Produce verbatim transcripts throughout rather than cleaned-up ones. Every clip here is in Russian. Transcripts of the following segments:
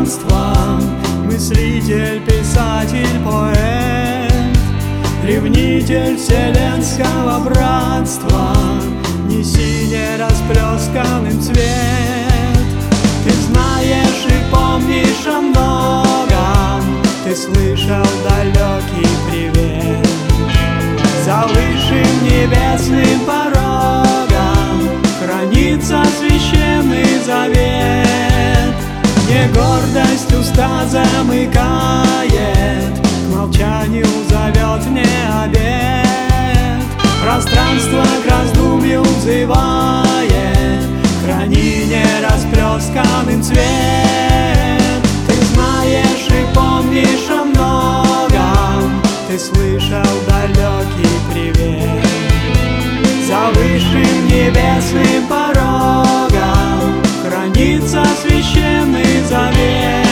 пространства, мыслитель, писатель, поэт, ревнитель вселенского братства, неси нерасплесканным цвет. Ты знаешь и помнишь о многом, ты слышал далекий привет. За высшим небесным порогом хранится священный завет. Не гордость уста замыкает, к молчанию зовет мне обет. Пространство к раздумью взывает, храни нерасплесканным цвет. Ты знаешь и помнишь о многом, ты слышал далекий привет. За высшим небесным порогом хранится священный завет.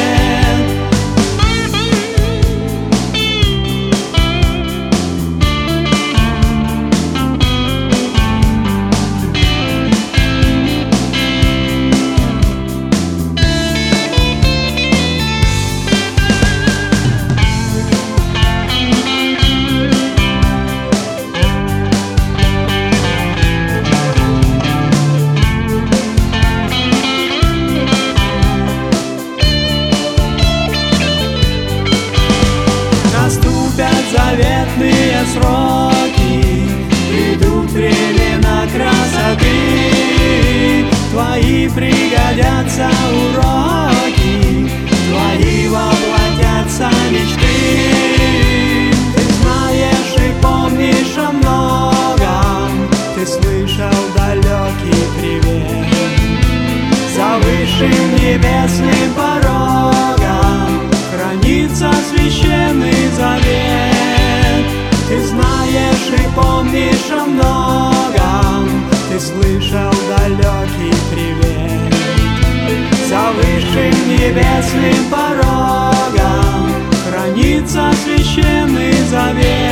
Заветные сроки, придут времена красоты, твои пригодятся уроки, твои воплотятся мечты. Ты знаешь и помнишь о многом, ты слышал далекий привет. За высшим небесным порогом хранится священный завет. Ты знаешь и помнишь о многом, ты слышал далекий привет. За высшим небесным порогом хранится священный завет.